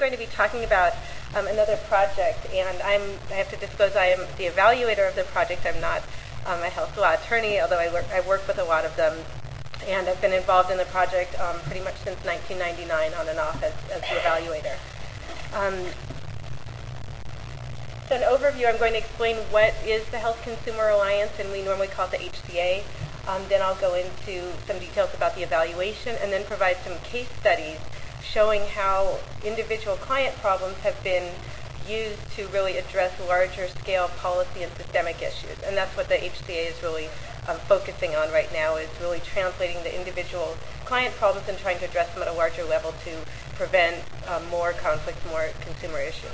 going to be talking about another project, and I have to disclose I am the evaluator of the project. I'm not a health law attorney, although I work with a lot of them, and I've been involved in the project pretty much since 1999 on and off as the evaluator. So an overview, I'm going to explain what is the Health Consumer Alliance, and we normally call it the HCA. Then I'll go into some details about the evaluation and then provide some case studies showing how individual client problems have been used to really address larger scale policy and systemic issues. And that's what the HCA is really focusing on right now, is really translating the individual client problems and trying to address them at a larger level to prevent more conflicts, more consumer issues.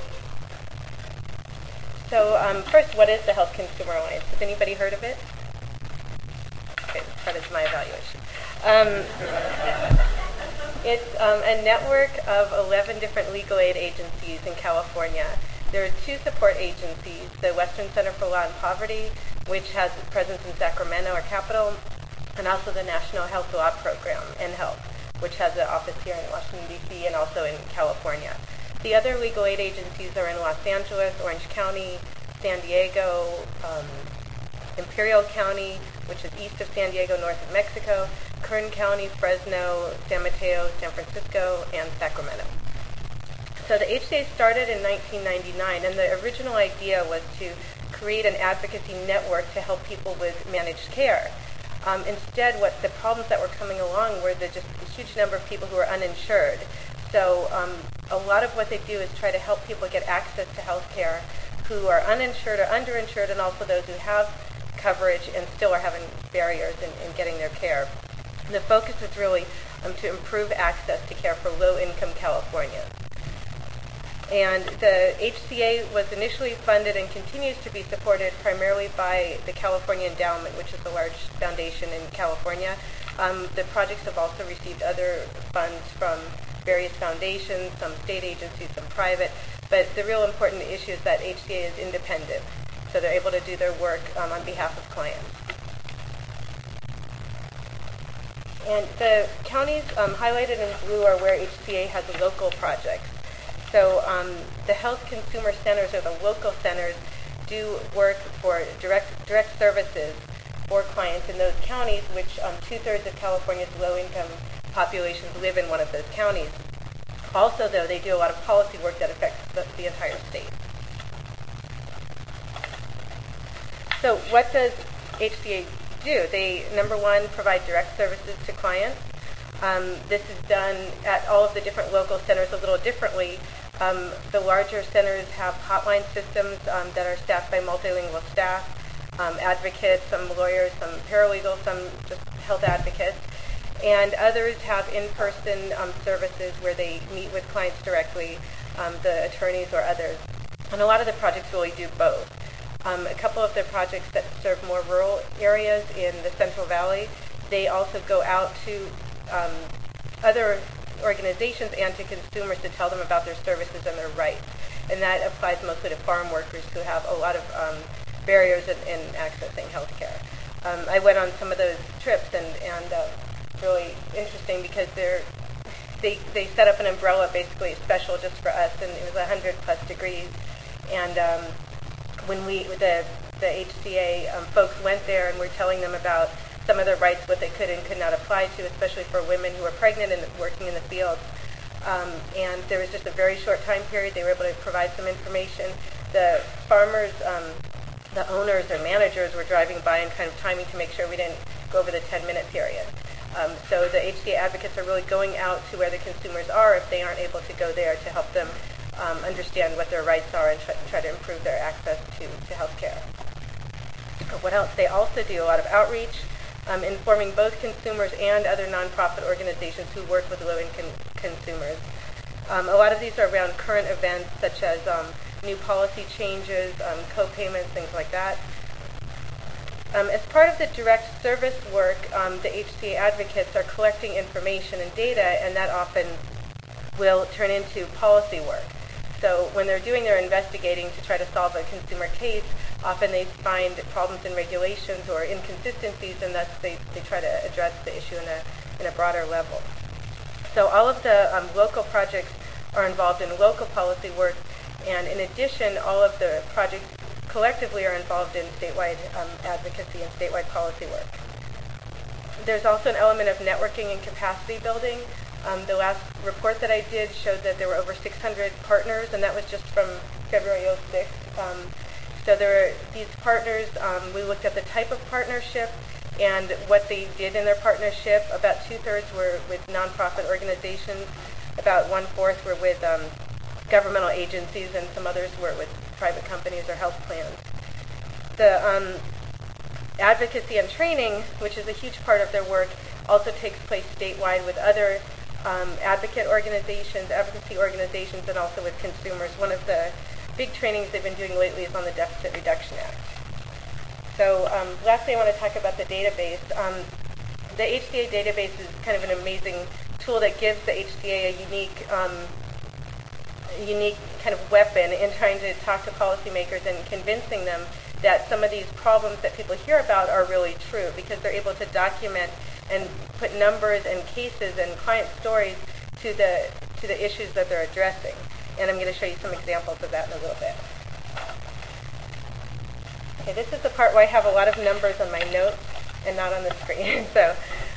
So first, what is the Health Consumer Alliance? Has anybody heard of it? Okay, that is my evaluation. It's a network of 11 different legal aid agencies in California. There are 2 support agencies, the Western Center for Law and Poverty, which has a presence in Sacramento, our capital, and also the National Health Law Program, NHealth, which has an office here in Washington, D.C., and also in California. The other legal aid agencies are in Los Angeles, Orange County, San Diego, Imperial County, which is east of San Diego, north of Mexico, Kern County, Fresno, San Mateo, San Francisco, and Sacramento. So the HCA started in 1999, and the original idea was to create an advocacy network to help people with managed care. Instead, what the problems that were coming along were just a huge number of people who are uninsured. So a lot of what they do is try to help people get access to health care who are uninsured or underinsured, and also those who have coverage and still are having barriers in getting their care. And the focus is really to improve access to care for low-income Californians. And the HCA was initially funded and continues to be supported primarily by the California Endowment, which is a large foundation in California. The projects have also received other funds from various foundations, some state agencies, some private, but the real important issue is that HCA is independent, so they're able to do their work on behalf of clients. And the counties highlighted in blue are where HCA has local projects. So the health consumer centers, or the local centers, do work for direct services for clients in those counties, which 2/3 of California's low-income populations live in one of those counties. Also, though, they do a lot of policy work that affects the entire state. So what does HCA do? They, number one, provide direct services to clients. This is done at all of the different local centers a little differently. The larger centers have hotline systems that are staffed by multilingual staff, advocates, some lawyers, some paralegals, some just health advocates. And others have in-person services where they meet with clients directly, the attorneys or others. And a lot of the projects really do both. A couple of the projects that serve more rural areas in the Central Valley, they also go out to other organizations and to consumers to tell them about their services and their rights. And that applies mostly to farm workers who have a lot of barriers in accessing health care. I went on some of those trips, and really interesting because they set up an umbrella basically special just for us, and it was 100+ degrees. And when the HCA folks went there and were telling them about some of their rights, what they could and could not apply to, especially for women who were pregnant and working in the field. And there was just a very short time period. They were able to provide some information. The farmers, the owners or managers were driving by and kind of timing to make sure we didn't go over the 10-minute period. So the HCA advocates are really going out to where the consumers are if they aren't able to go there to help them understand what their rights are and try to improve their access to health care. What else? They also do a lot of outreach, informing both consumers and other nonprofit organizations who work with low-income consumers. A lot of these are around current events such as new policy changes, co-payments, things like that. As part of the direct service work, the HCA advocates are collecting information and data, and that often will turn into policy work. So when they're doing their investigating to try to solve a consumer case, often they find problems in regulations or inconsistencies, and thus they try to address the issue in a broader level. So all of the local projects are involved in local policy work, and in addition, all of the projects collectively are involved in statewide advocacy and statewide policy work. There's also an element of networking and capacity building. The last report that I did showed that there were over 600 partners, and that was just from February 06. So there are these partners. We looked at the type of partnership and what they did in their partnership. About 2/3 were with nonprofit organizations. About 1/4 were with governmental agencies, and some others were with private companies or health plans. The advocacy and training, which is a huge part of their work, also takes place statewide with other advocacy organizations, and also with consumers. One of the big trainings they've been doing lately is on the Deficit Reduction Act. So lastly, I want to talk about the database. The HCA database is kind of an amazing tool that gives the HCA a unique kind of weapon in trying to talk to policymakers and convincing them that some of these problems that people hear about are really true, because they're able to document and put numbers and cases and client stories to the issues that they're addressing. And I'm going to show you some examples of that in a little bit. Okay, this is the part where I have a lot of numbers on my notes and not on the screen. So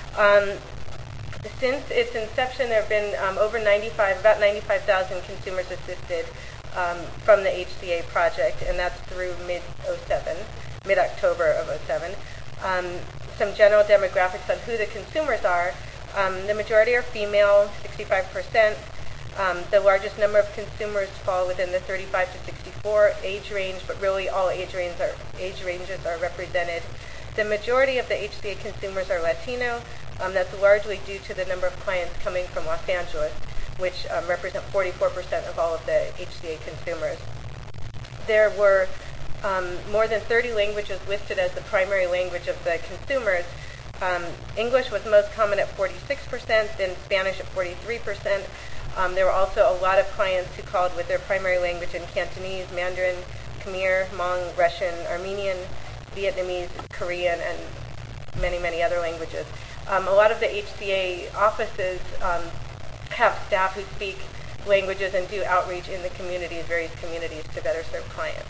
since its inception, there have been about 95,000 consumers assisted from the HCA project, and that's through mid-October of 07. Some general demographics on who the consumers are. The majority are female, 65%. The largest number of consumers fall within the 35 to 64 age range, but really all age ranges are represented. The majority of the HCA consumers are Latino. That's largely due to the number of clients coming from Los Angeles, which represent 44% of all of the HCA consumers. There were more than 30 languages listed as the primary language of the consumers. English was most common at 46%, then Spanish at 43%. There were also a lot of clients who called with their primary language in Cantonese, Mandarin, Khmer, Hmong, Russian, Armenian, Vietnamese, Korean, and many, many other languages. A lot of the HCA offices have staff who speak languages and do outreach in the communities, various communities, to better serve clients.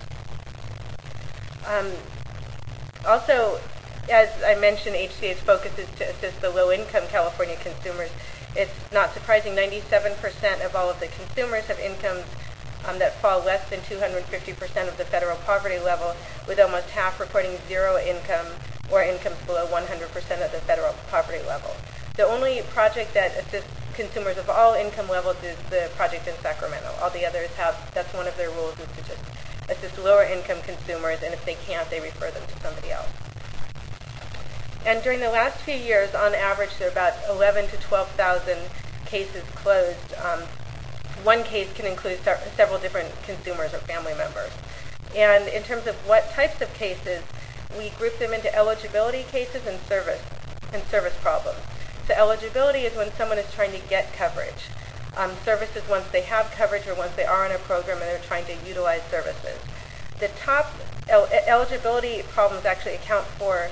Also, as I mentioned, HCA's focus is to assist the low-income California consumers. It's not surprising 97% of all of the consumers have incomes that fall less than 250% of the federal poverty level, with almost half reporting zero income or incomes below 100% of the federal poverty level. The only project that assists consumers of all income levels is the project in Sacramento. All the others that's one of their rules, is to just assist lower income consumers, and if they can't, they refer them to somebody else. And during the last few years, on average, there are about 11 to 12,000 cases closed. One case can include several different consumers or family members. And in terms of what types of cases, we group them into eligibility cases and service problems. So eligibility is when someone is trying to get coverage. Service is once they have coverage or once they are in a program and they're trying to utilize services. The top eligibility problems actually account for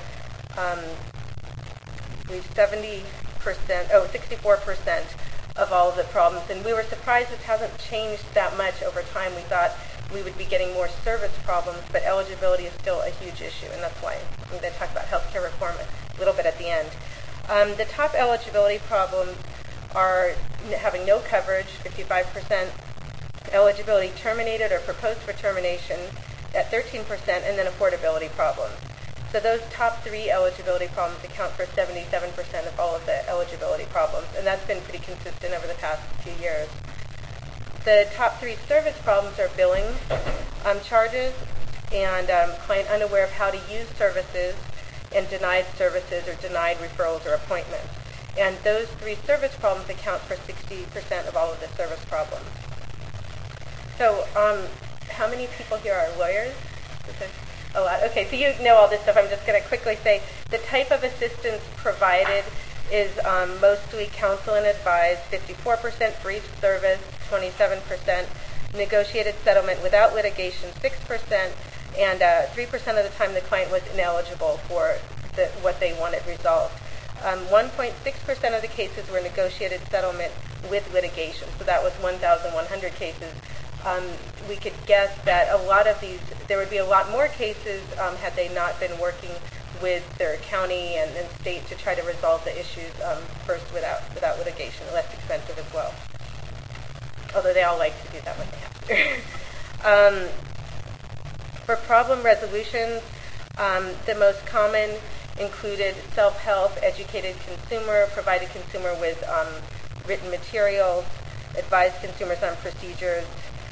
64% of all of the problems. And we were surprised this hasn't changed that much over time. We thought we would be getting more service problems, but eligibility is still a huge issue, and that's why I'm going to talk about healthcare reform a little bit at the end. The top eligibility problems are having no coverage, 55%, eligibility terminated or proposed for termination at 13%, and then affordability problems. So those top three eligibility problems account for 77% of all of the eligibility problems, and that's been pretty consistent over the past few years. The top three service problems are billing charges and client unaware of how to use services and denied services or denied referrals or appointments. And those three service problems account for 60% of all of the service problems. So how many people here are lawyers? A lot. Okay, so you know all this stuff. I'm just going to quickly say the type of assistance provided is mostly counsel and advise, 54%, brief service, 27%, negotiated settlement without litigation, 6%, and 3% of the time the client was ineligible for what they wanted resolved. 1.6% of the cases were negotiated settlement with litigation. So that was 1,100 cases. We could guess that a lot of these, there would be a lot more cases had they not been working with their county and state to try to resolve the issues first without litigation, less expensive as well. Although they all like to do that when they have to. For problem resolutions, the most common included self-help, educated consumer, provided consumer with written materials, advised consumers on procedures.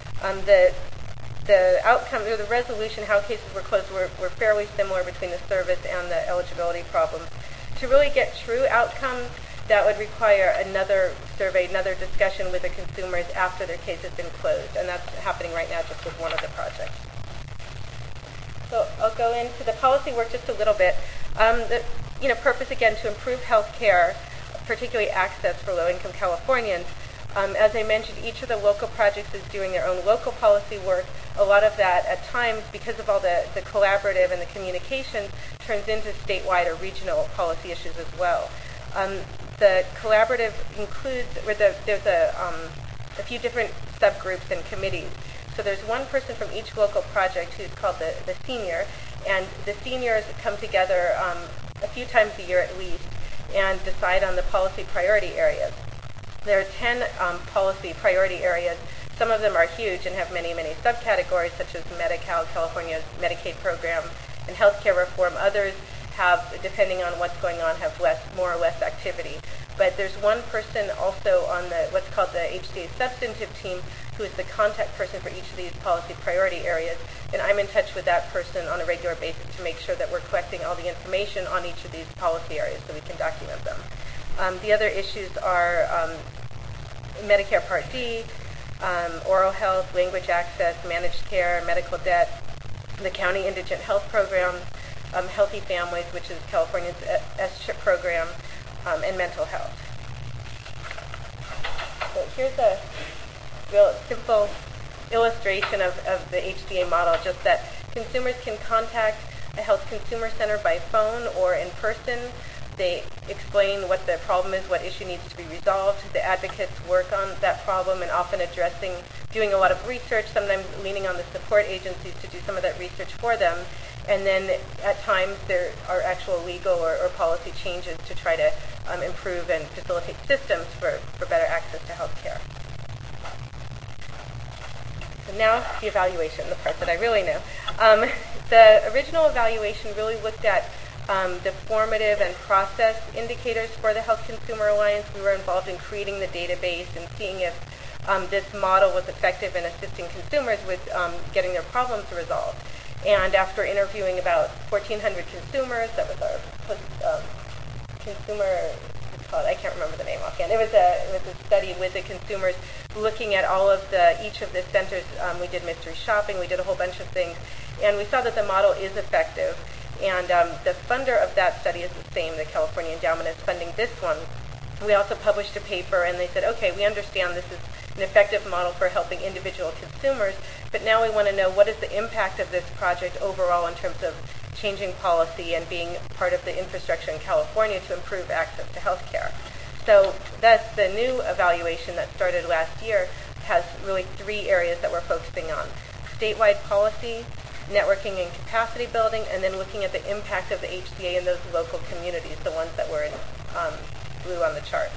The outcome, or the resolution, how cases were closed, were fairly similar between the service and the eligibility problems. To really get true outcomes, that would require another survey, another discussion with the consumers after their case has been closed, and that's happening right now just with one of the projects. So I'll go into the policy work just a little bit. The purpose, again, to improve health care, particularly access for low-income Californians. As I mentioned, each of the local projects is doing their own local policy work. A lot of that, at times, because of all the collaborative and the communication, turns into statewide or regional policy issues as well. The collaborative includes, there's a few different subgroups and committees. So there's one person from each local project who's called the senior, and the seniors come together a few times a year at least and decide on the policy priority areas. There are 10 policy priority areas. Some of them are huge and have many, many subcategories, such as Medi-Cal, California's Medicaid program, and healthcare reform. Others have, depending on what's going on, have more or less activity. But there's one person also on what's called the HCA substantive team who is the contact person for each of these policy priority areas. And I'm in touch with that person on a regular basis to make sure that we're collecting all the information on each of these policy areas so we can document them. The other issues are Medicare Part D, oral health, language access, managed care, medical debt, the county indigent health program, Healthy Families, which is California's S-CHIP program, and mental health. So here's a real simple illustration of the HCA model, just that consumers can contact a health consumer center by phone or in person. They explain what the problem is, what issue needs to be resolved. The advocates work on that problem and often doing a lot of research, sometimes leaning on the support agencies to do some of that research for them. And then at times there are actual legal or policy changes to try to improve and facilitate systems for better access to health care. So now the evaluation, the part that I really know. The original evaluation really looked at the formative and process indicators for the Health Consumer Alliance. We were involved in creating the database and seeing if this model was effective in assisting consumers with getting their problems resolved. And after interviewing about 1,400 consumers, that was our consumer, I can't remember the name offhand. It was a study with the consumers looking at all of each of the centers. We did mystery shopping. We did a whole bunch of things. And we saw that the model is effective. And the funder of that study is the same. The California Endowment is funding this one. We also published a paper, and they said, okay, we understand this is an effective model for helping individual consumers, but now we want to know what is the impact of this project overall in terms of changing policy and being part of the infrastructure in California to improve access to health care. So that's the new evaluation that started last year, has really 3 areas that we're focusing on. Statewide policy, networking and capacity building, and then looking at the impact of the HCA in those local communities, the ones that were in blue on the chart.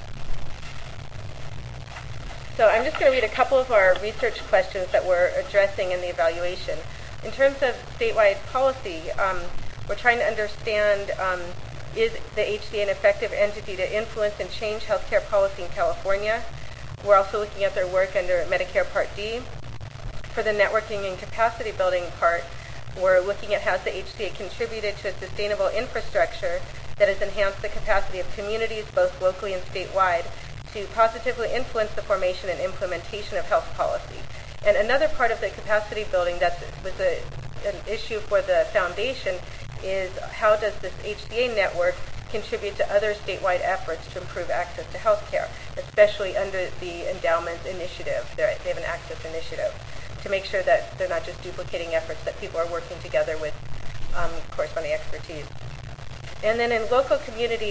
So I'm just going to read a couple of our research questions that we're addressing in the evaluation. In terms of statewide policy, we're trying to understand, is the HCA an effective entity to influence and change healthcare policy in California? We're also looking at their work under Medicare Part D. For the networking and capacity building part, we're looking at how the HCA contributed to a sustainable infrastructure that has enhanced the capacity of communities, both locally and statewide, to positively influence the formation and implementation of health policy. And another part of the capacity building that was an issue for the foundation is how does this HCA network contribute to other statewide efforts to improve access to health care, especially under the endowment's initiative. They have an access initiative to make sure that they're not just duplicating efforts, that people are working together with corresponding expertise. And then in local communities,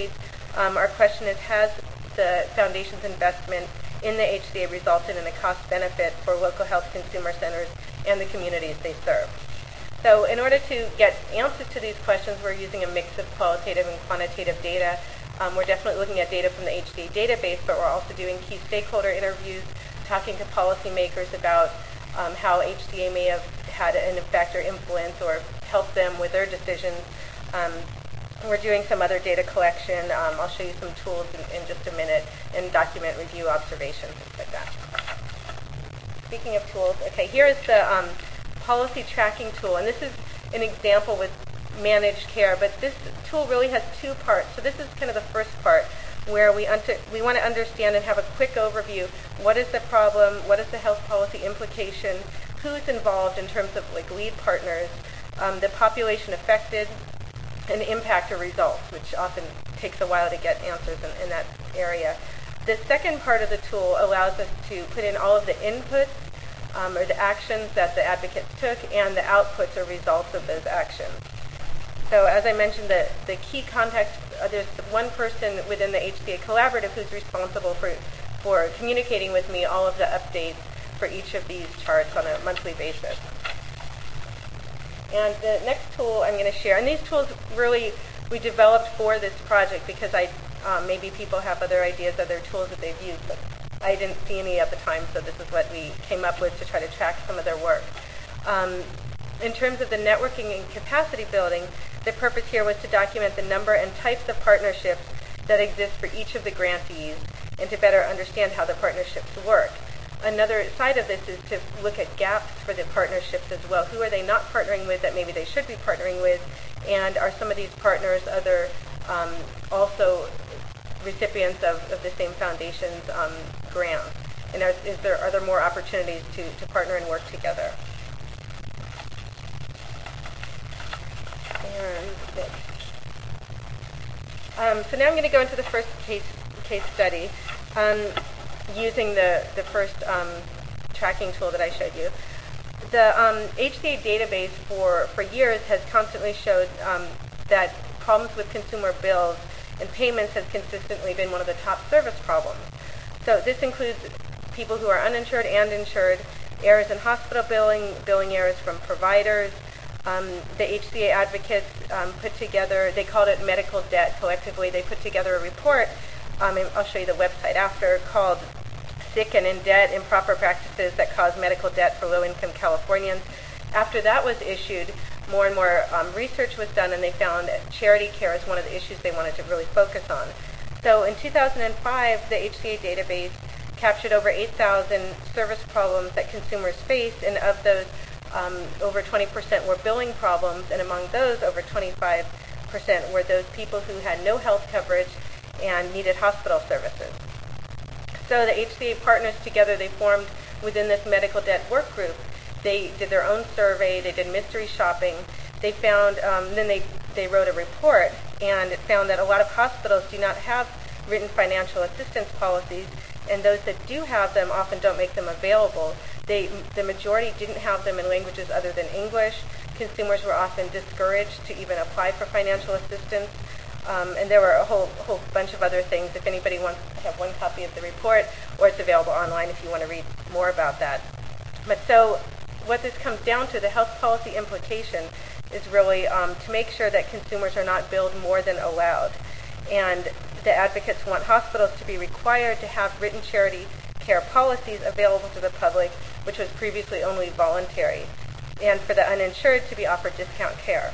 Our question is, has the Foundation's investment in the HCA resulted in a cost benefit for local health consumer centers and the communities they serve? So in order to get answers to these questions, we're using a mix of qualitative and quantitative data. We're definitely looking at data from the HCA database, but we're also doing key stakeholder interviews, talking to policymakers about how HCA may have had an effect or influence or helped them with their decisions. We're doing some other data collection. I'll show you some tools in just a minute, and document review observations, things like that. Speaking of tools, okay, here is the policy tracking tool, and this is an example with managed care, but this tool really has two parts. So this is kind of the first part, where we want to understand and have a quick overview. What is the problem? What is the health policy implication? Who's involved in terms of like lead partners, the population affected, and impact or results, which often takes a while to get answers in that area. The second part of the tool allows us to put in all of the inputs or the actions that the advocates took and the outputs or results of those actions. So as I mentioned, the key context, there's one person within the HCA Collaborative who's responsible for communicating with me all of the updates for each of these charts on a monthly basis. And the next tool I'm going to share, and these tools really we developed for this project because maybe people have other ideas, other tools that they've used, but I didn't see any at the time, so this is what we came up with to try to track some of their work. In terms of the networking and capacity building, the purpose here was to document the number and types of partnerships that exist for each of the grantees and to better understand how the partnerships work. Another side of this is to look at gaps for the partnerships as well. Who are they not partnering with that maybe they should be partnering with? And are some of these partners other also recipients of the same foundation's grants? And are there more opportunities to partner and work together? So now I'm going to go into the first case study using the first tracking tool that I showed you. The HCA database for years has constantly showed that problems with consumer bills and payments has consistently been one of the top service problems. So this includes people who are uninsured and insured, errors in hospital billing errors from providers. The HCA advocates put together, they called it medical debt collectively. They put together a report, and I'll show you the website after, called Sick and in Debt, Improper Practices That Cause Medical Debt for Low-Income Californians. After that was issued, more and more research was done, and they found charity care is one of the issues they wanted to really focus on. So in 2005, the HCA database captured over 8,000 service problems that consumers face, and of those, over 20% were billing problems, and among those, over 25% were those people who had no health coverage and needed hospital services. So the HCA partners together, they formed within this medical debt work group. They did their own survey, they did mystery shopping. They found, then they wrote a report, and it found that a lot of hospitals do not have written financial assistance policies, and those that do have them often don't make them available. The majority didn't have them in languages other than English. Consumers were often discouraged to even apply for financial assistance. And there were a whole bunch of other things. If anybody wants to have one copy of the report, or it's available online if you want to read more about that. But so what this comes down to, the health policy implication, is really to make sure that consumers are not billed more than allowed. And the advocates want hospitals to be required to have written charity care policies available to the public, which was previously only voluntary, and for the uninsured to be offered discount care.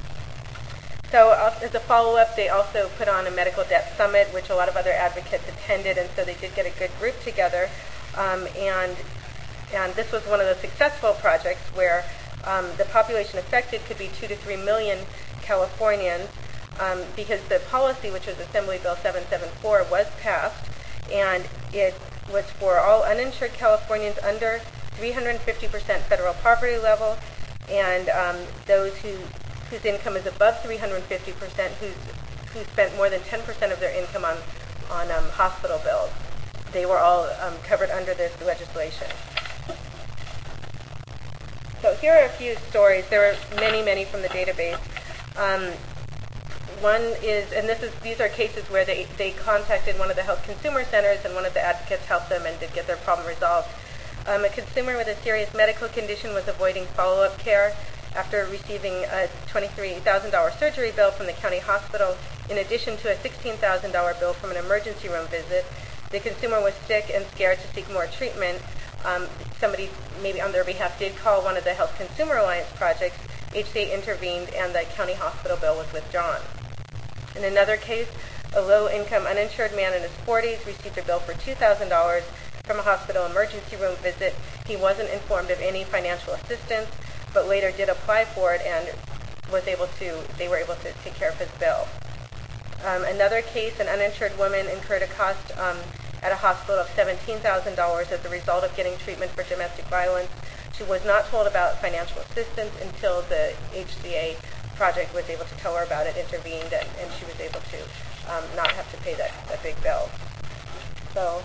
So as a follow-up, they also put on a medical debt summit, which a lot of other advocates attended, and so they did get a good group together. And this was one of the successful projects where the population affected could be 2 to 3 million Californians, because the policy, which was Assembly Bill 774, was passed, and it was for all uninsured Californians under 350% federal poverty level, and those whose income is above 350%, who spent more than 10% of their income on hospital bills. They were all covered under this legislation. So here are a few stories. There were many, many from the database. One is, and these are cases where they contacted one of the health consumer centers, and one of the advocates helped them and did get their problem resolved. A consumer with a serious medical condition was avoiding follow-up care after receiving a $23,000 surgery bill from the county hospital, in addition to a $16,000 bill from an emergency room visit. The consumer was sick and scared to seek more treatment. Somebody, maybe on their behalf, did call one of the Health Consumer Alliance projects. HCA intervened, and the county hospital bill was withdrawn. In another case, a low-income uninsured man in his 40s received a bill for $2,000 from a hospital emergency room visit. He wasn't informed of any financial assistance, but later did apply for it and they were able to take care of his bill. Another case, an uninsured woman incurred a cost at a hospital of $17,000 as a result of getting treatment for domestic violence. She was not told about financial assistance until the HCA project was able to tell her about it, intervened, and she was able to not have to pay that big bill. So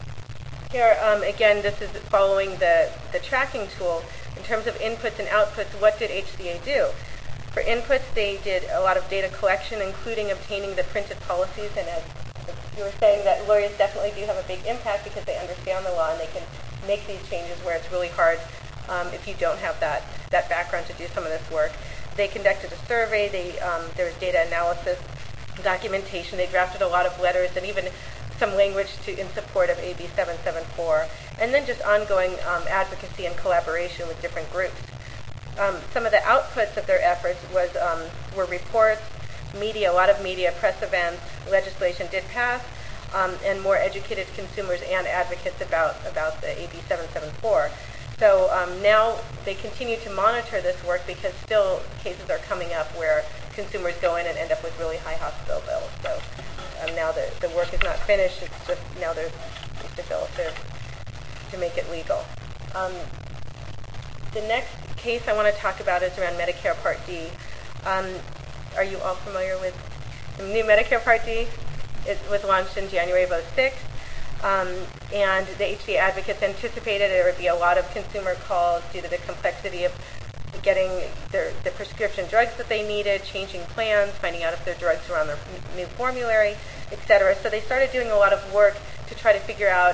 here, again, this is following the tracking tool. In terms of inputs and outputs, what did HCA do? For inputs, they did a lot of data collection, including obtaining the printed policies. And as you were saying, that lawyers definitely do have a big impact because they understand the law and they can make these changes where it's really hard if you don't have that background to do some of this work. They conducted a survey. There was data analysis, documentation. They drafted a lot of letters and even some language in support of AB 774, and then just ongoing advocacy and collaboration with different groups. Some of the outputs of their efforts were reports, media, a lot of media, press events, legislation did pass, and more educated consumers and advocates about the AB 774. So now they continue to monitor this work because still cases are coming up where consumers go in and end up with really high hospital bills. So now the work is not finished. It's just now there's a bill to make it legal. The next case I want to talk about is around Medicare Part D. Are you all familiar with the new Medicare Part D? It was launched in January of 2006, and the HCA advocates anticipated there would be a lot of consumer calls due to the complexity of getting the prescription drugs that they needed, changing plans, finding out if their drugs were on their new formulary, etc. So they started doing a lot of work to try to figure out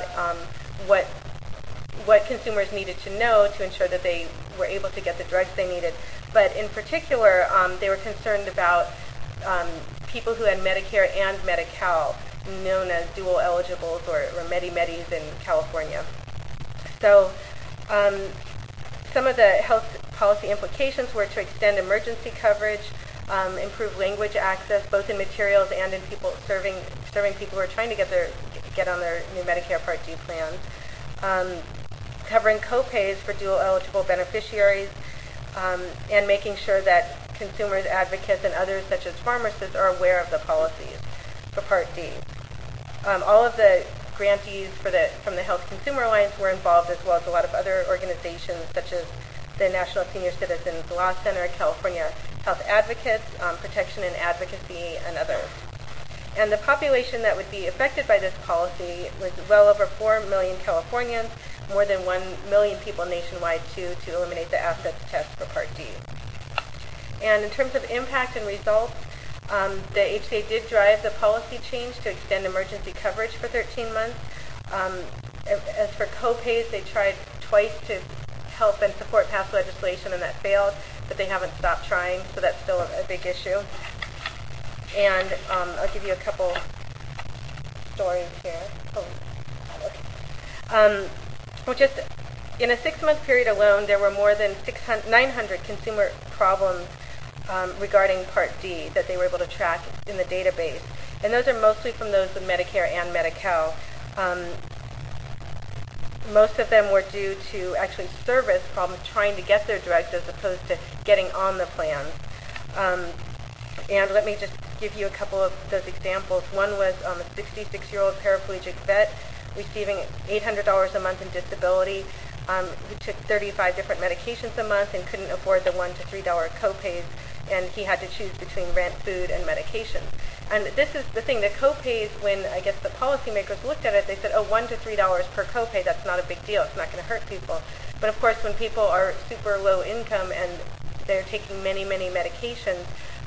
what consumers needed to know to ensure that they were able to get the drugs they needed. But in particular, they were concerned about people who had Medicare and Medi-Cal, known as dual eligibles or Medi-Medis in California. So some of the health policy implications were to extend emergency coverage, improve language access, both in materials and in people serving people who are trying to get on their new Medicare Part D plans, covering co-pays for dual eligible beneficiaries, and making sure that consumers, advocates, and others such as pharmacists are aware of the policies for Part D. All of the grantees from the Health Consumer Alliance were involved, as well as a lot of other organizations such as the National Senior Citizens Law Center, California Health Advocates, Protection and Advocacy, and others. And the population that would be affected by this policy was well over 4 million Californians, more than 1 million people nationwide, to eliminate the assets test for Part D. And in terms of impact and results, the HCA did drive the policy change to extend emergency coverage for 13 months. As for co-pays, they tried twice to help and support past legislation, and that failed, but they haven't stopped trying, so that's still a big issue. And I'll give you a couple stories here. Well, just in a 6-month period alone, there were more than 900 consumer problems regarding Part D that they were able to track in the database. And those are mostly from those with Medicare and Medi-Cal. Most of them were due to actually service problems trying to get their drugs as opposed to getting on the plans. And let me just give you a couple of those examples. One was a 66-year-old paraplegic vet receiving $800 a month in disability, who took 35 different medications a month and couldn't afford the $1 to $3 copays, and he had to choose between rent, food, and medication. And this is the thing, the copays, when I guess the policymakers looked at it, they said, $1 to $3 per copay, that's not a big deal, it's not going to hurt people. But of course, when people are super low income and they're taking many, many medications,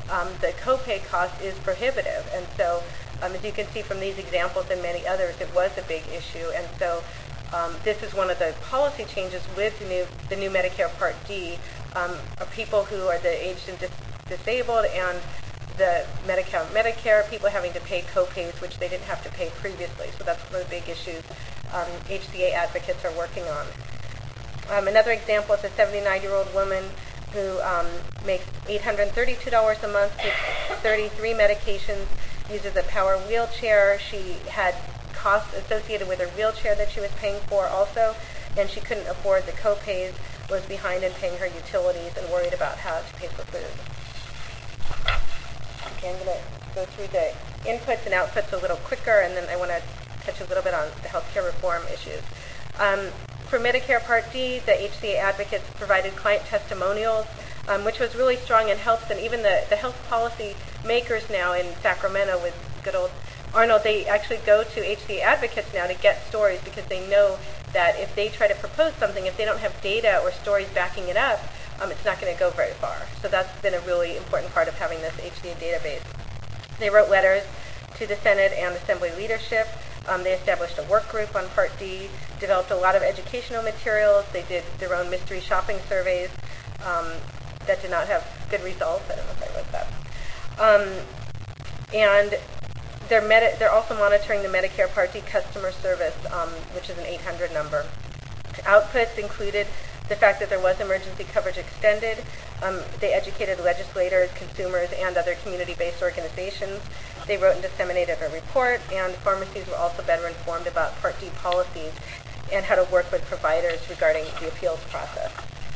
the copay cost is prohibitive. And so as you can see from these examples and many others, it was a big issue. And so this is one of the policy changes with the new Medicare Part D, are people who are the aged and disabled, and the Medicare, people having to pay copays, which they didn't have to pay previously. So that's one of the big issues HCA advocates are working on. Another example is a 79-year-old woman who makes $832 a month, takes 33 medications, uses a power wheelchair. She had costs associated with her wheelchair that she was paying for also, and she couldn't afford the copays, was behind in paying her utilities, and worried about how to pay for food. Okay, I'm going to go through the inputs and outputs a little quicker, and then I want to touch a little bit on the healthcare reform issues. For Medicare Part D, the HCA advocates provided client testimonials, which was really strong and helps. And even the health policy makers now in Sacramento with good old Arnold, they actually go to HCA advocates now to get stories, because they know that if they try to propose something, if they don't have data or stories backing it up, it's not going to go very far. So that's been a really important part of having this HCA database. They wrote letters to the Senate and Assembly leadership. They established a work group on Part D, developed a lot of educational materials. They did their own mystery shopping surveys that did not have good results. I don't know if I wrote that. And they're also monitoring the Medicare Part D customer service, which is an 800 number. Outputs included the fact that there was emergency coverage extended. They educated legislators, consumers, and other community-based organizations. They wrote and disseminated a report, and pharmacies were also better informed about Part D policies and how to work with providers regarding the appeals process.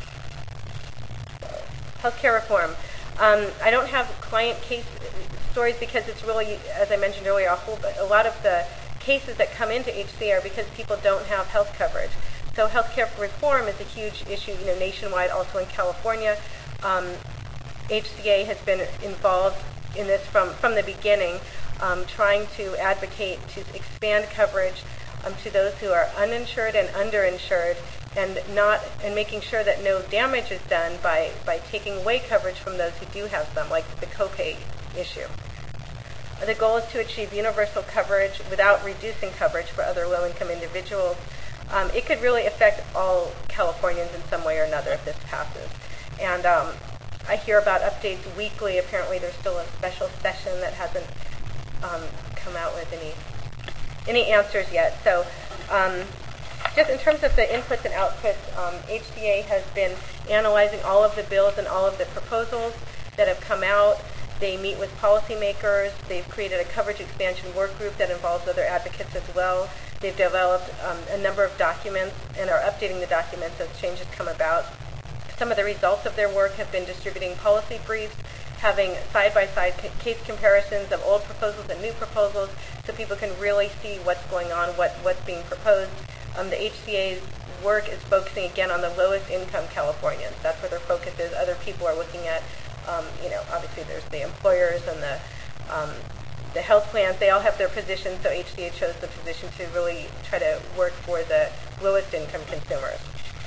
Healthcare reform. I don't have client case stories because it's really, as I mentioned earlier, a lot of the cases that come into HCA are because people don't have health coverage. So healthcare reform is a huge issue, nationwide, also in California. HCA has been involved in this from the beginning, trying to advocate to expand coverage to those who are uninsured and underinsured, and making sure that no damage is done by taking away coverage from those who do have some, like the copay issue. The goal is to achieve universal coverage without reducing coverage for other low-income individuals. It could really affect all Californians in some way or another if this passes. And I hear about updates weekly. Apparently there's still a special session that hasn't come out with any answers yet. So just in terms of the inputs and outputs, HCA has been analyzing all of the bills and all of the proposals that have come out. They meet with policymakers. They've created a coverage expansion work group that involves other advocates as well. They've developed a number of documents and are updating the documents as changes come about. Some of the results of their work have been distributing policy briefs, having side-by-side case comparisons of old proposals and new proposals, so people can really see what's going on, what's being proposed. The HCA's work is focusing again on the lowest income Californians. That's where their focus is. Other people are looking at, obviously there's the employers and the health plans. They all have their positions, so HCA chose the position to really try to work for the lowest income consumers.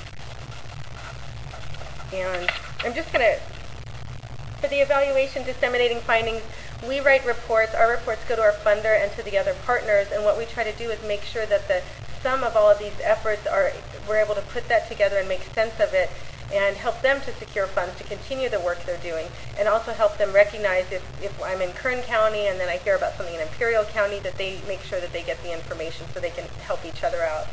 And I'm just going to, for the evaluation, disseminating findings, we write reports. Our reports go to our funder and to the other partners, and what we try to do is make sure that the sum of all of these efforts we're able to put that together and make sense of it and help them to secure funds to continue the work they're doing, and also help them recognize if I'm in Kern County and then I hear about something in Imperial County, that they make sure that they get the information so they can help each other out.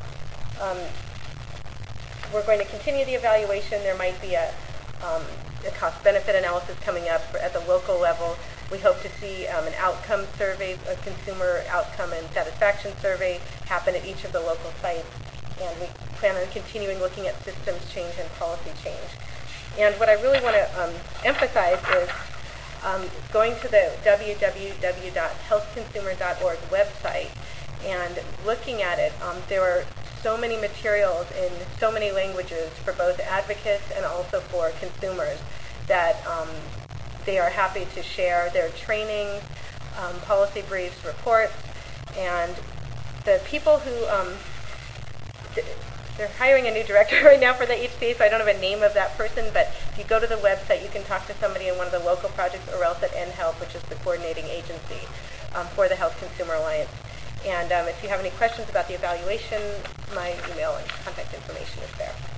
We're going to continue the evaluation. There might be a cost-benefit analysis coming up at the local level. We hope to see an outcome survey, a consumer outcome and satisfaction survey happen at each of the local sites. And we plan on continuing looking at systems change and policy change. And what I really want to emphasize is going to the www.healthconsumer.org website and looking at it. There are so many materials in so many languages for both advocates and also for consumers that they are happy to share their trainings, policy briefs, reports, and the people who they're hiring a new director right now for the HCA, so I don't have a name of that person, but if you go to the website, you can talk to somebody in one of the local projects or else at NHealth, which is the coordinating agency for the Health Consumer Alliance. And if you have any questions about the evaluation, my email and contact information is there.